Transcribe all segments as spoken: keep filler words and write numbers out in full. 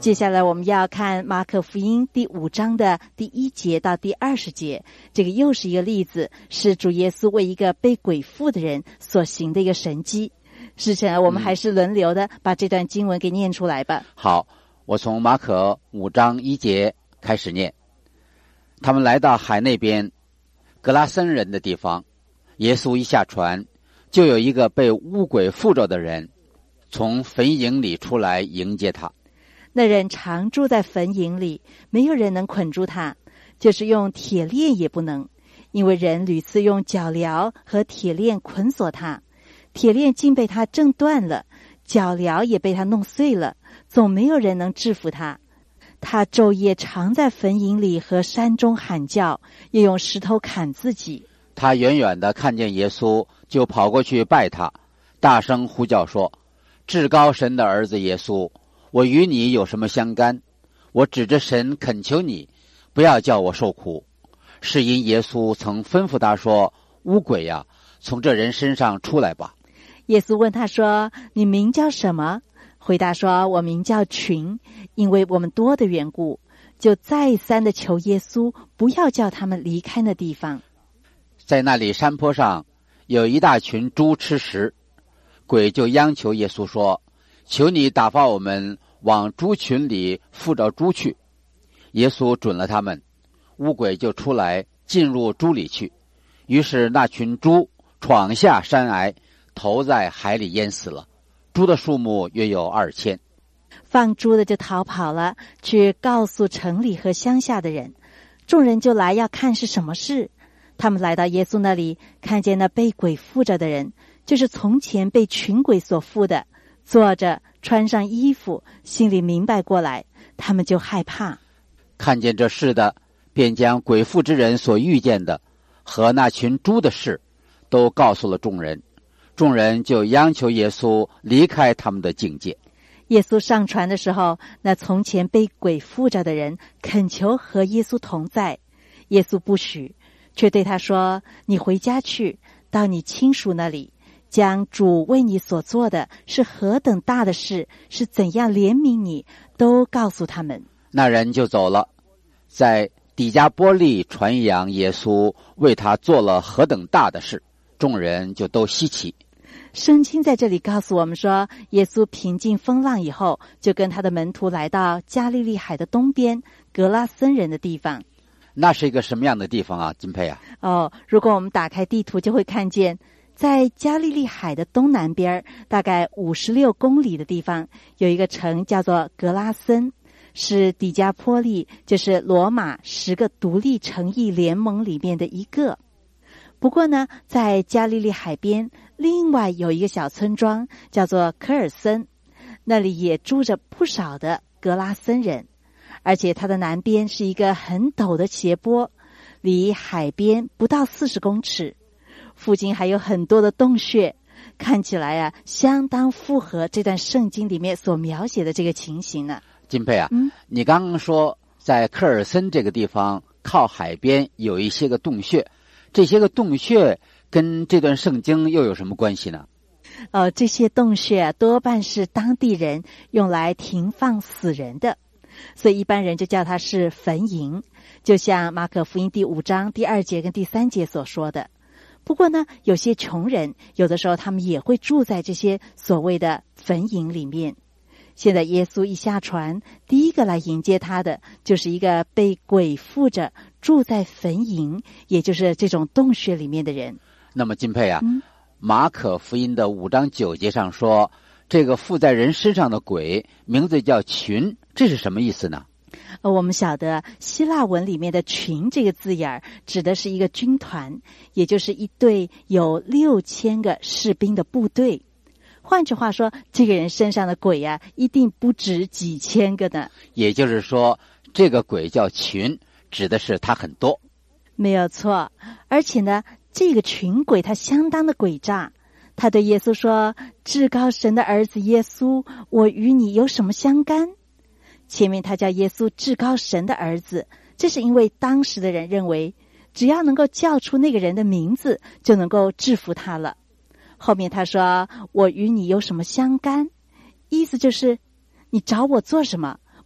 接下来我们要看马可福音第五章的第一节到第二十节，这个又是一个例子，是主耶稣为一个被鬼附的人所行的一个神迹。事实我们还是轮流的把这段经文给念出来吧。 嗯、好，我从马可五章一节开始念。他们来到海那边格拉森人的地方，耶稣一下船，就有一个被污鬼附着的人从坟茔里出来迎接他。 那人常住在坟茔里，没有人能捆住他，就是用铁链也不能，因为人屡次用脚镣和铁链捆锁他，铁链竟被他挣断了，脚镣也被他弄碎了，总没有人能制服他。他昼夜常在坟茔里和山中喊叫，也用石头砍自己。 他远远地看见耶稣，就跑过去拜他，大声呼叫说：至高神的儿子耶稣，我与你有什么相干？我指着神恳求你，不要叫我受苦。是因耶稣曾吩咐他说：污鬼呀、啊，从这人身上出来吧。 耶稣问他说：你名叫什么？回答说：我名叫群，因为我们多的缘故。就再三的求耶稣不要叫他们离开那地方。 在那里山坡上有一大群猪吃食，鬼就央求耶稣说：求你打发我们往猪群里附着猪去。耶稣准了他们，污鬼就出来进入猪里去，于是那群猪闯下山崖，投在海里淹死了。猪的数目约有二千。 放猪的就逃跑了，去告诉城里和乡下的人。众人就来要看是什么事。他们来到耶稣那里，看见那被鬼附着的人，就是从前被群鬼所附的，坐着穿上衣服，心里明白过来，他们就害怕。 看见这事的，便将鬼附之人所遇见的和那群猪的事都告诉了众人。众人就央求耶稣离开他们的境界。 耶稣上船的时候，那从前被鬼附着的人恳求和耶稣同在，耶稣不许，却对他说：你回家去，到你亲属那里，将主为你所做的是何等大的事，是怎样怜悯你，都告诉他们。 那人就走了，在底加波利传扬耶稣为他做了何等大的事，众人就都稀奇。 圣经在这里告诉我们说，耶稣平静风浪以后，就跟他的门徒来到加利利海的东边格拉森人的地方。 那是一个什么样的地方啊，金佩啊？ 哦，如果我们打开地图就会看见，在加利利海的东南边大概五十六公里的地方，有一个城叫做格拉森，是底加波利，就是罗马十个独立城邑联盟里面的一个。不过呢，在加利利海边另外有一个小村庄叫做科尔森，那里也住着不少的格拉森人，而且它的南边是一个很陡的斜坡，离海边不到四十公尺，附近还有很多的洞穴，看起来啊相当符合这段圣经里面所描写的这个情形呢。 金佩啊、 嗯、 你刚刚说在科尔森这个地方靠海边有一些个洞穴，这些个洞穴跟这段圣经又有什么关系呢？ 呃，这些洞穴多半是当地人用来停放死人的，所以一般人就叫它是坟茔，就像马可福音第五章第二节跟第三节所说的。不过呢，有些穷人有的时候他们也会住在这些所谓的坟茔里面。现在耶稣一下船，第一个来迎接他的就是一个被鬼附着住在坟茔，也就是这种洞穴里面的人。 那么金佩啊、 嗯、 马可福音的五章九节上说，这个附在人身上的鬼名字叫群，这是什么意思呢？ 呃，我们晓得希腊文里面的群这个字眼指的是一个军团，也就是一队有六千个士兵的部队。换句话说，这个人身上的鬼啊，一定不止几千个呢。 也就是说，这个鬼叫群，指的是他很多。 没有错，而且呢，这个群鬼他相当的诡诈。他对耶稣说：至高神的儿子耶稣，我与你有什么相干？前面他叫耶稣至高神的儿子，这是因为当时的人认为，只要能够叫出那个人的名字，就能够制服他了。后面他说：我与你有什么相干？意思就是你找我做什么？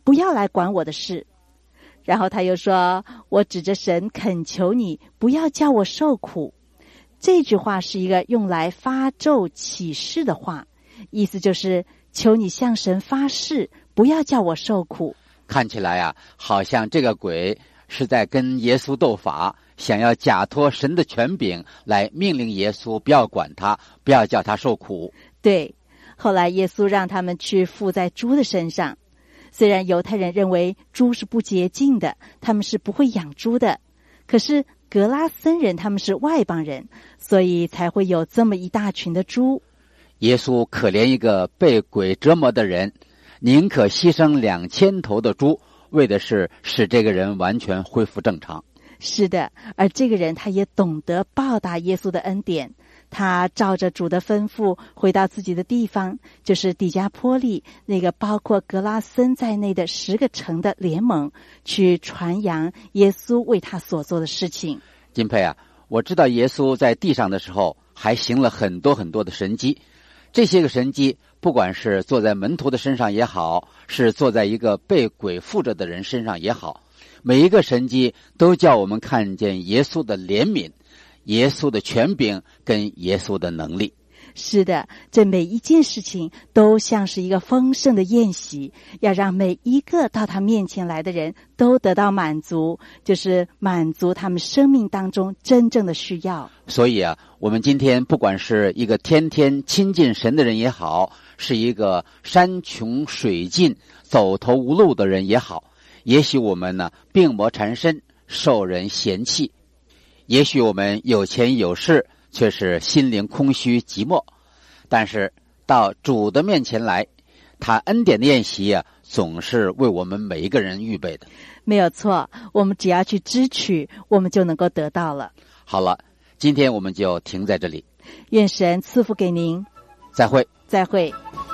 不要来管我的事。然后他又说，我指着神恳求你，不要叫我受苦。这句话是一个用来发咒起誓的话，意思就是求你向神发誓，不要叫我受苦。 看起来啊，好像这个鬼是在跟耶稣斗法，想要假托神的权柄来命令耶稣不要管他，不要叫他受苦。 对，后来耶稣让他们去附在猪的身上。虽然犹太人认为猪是不洁净的，他们是不会养猪的，可是格拉森人他们是外邦人，所以才会有这么一大群的猪。 耶稣可怜一个被鬼折磨的人，宁可牺牲两千头的猪，为的是使这个人完全恢复正常。 是的，而这个人他也懂得报答耶稣的恩典，他照着主的吩咐回到自己的地方，就是底加波利那个包括格拉森在内的十个城的联盟，去传扬耶稣为他所做的事情。 金佩啊，我知道耶稣在地上的时候还行了很多很多的神迹，这些个神迹不管是坐在门徒的身上也好，是坐在一个被鬼附着的人身上也好，每一个神迹都叫我们看见耶稣的怜悯，耶稣的权柄跟耶稣的能力。 是的，这每一件事情都像是一个丰盛的宴席，要让每一个到他面前来的人都得到满足，就是满足他们生命当中真正的需要。 所以啊，我们今天不管是一个天天亲近神的人也好，是一个山穷水尽走投无路的人也好，也许我们呢病魔缠身，受人嫌弃，也许我们有钱有势，却是心灵空虚寂寞，但是到主的面前来，他恩典的宴席啊，总是为我们每一个人预备的。 没有错，我们只要去支取，我们就能够得到了。 好了，今天我们就停在这里， 愿神赐福给您， 再会， 再会。